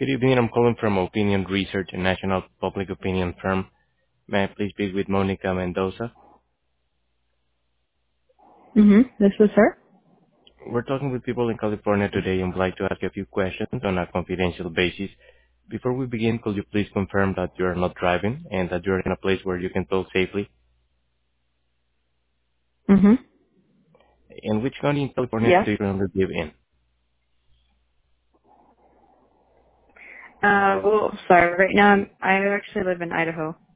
Good evening. I'm calling from Opinion Research, a national public opinion firm. May I please speak with Monica Mendoza? This is her. We're talking with people in California today and would like to ask you a few questions on a confidential basis. Before we begin, could you please confirm that you are not driving and that you're in a place where you can talk safely? Mm-hmm. And which county in California Yes. do you currently live in? Well, sorry. Right now, I actually live in Idaho.